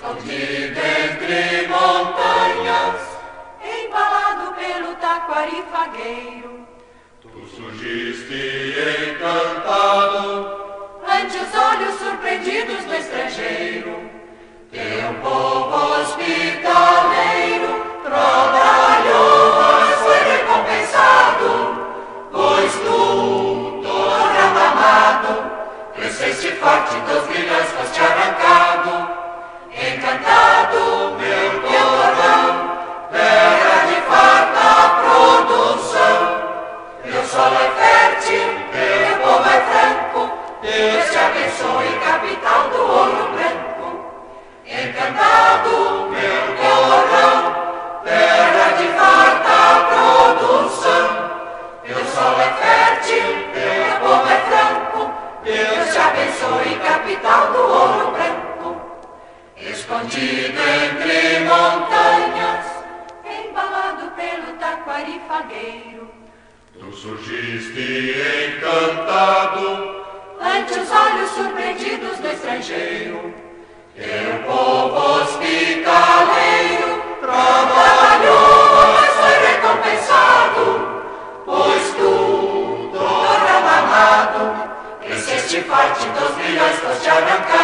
escondido entre montanhas, embalado pelo taquari fagueiro. Tu surgiste encantado, ante os olhos surpreendidos do estrangeiro. Teu povo hospitaleiro trabalhou, mas foi recompensado, pois tu, todo amado, cresceste forte, dos milhões foste arrancado. Encantado, meu torrão, terra de farta produção. Teu solo é fértil, teu povo é franco, Deus te abençoe, capital do ouro branco. Encantado, meu torrão, terra de farta produção. Teu solo é fértil, teu povo é franco, Deus te abençoe, capital do ouro branco. Escondido entre montanhas, embalado pelo taquari fagueiro. tu surgiste encantado, ante os olhos surpreendidos do estrangeiro. Teu povo hospitaleiro trabalhou, mas foi recompensado, pois tu, todo amado, cresceste forte, dos milhões foste arrancado.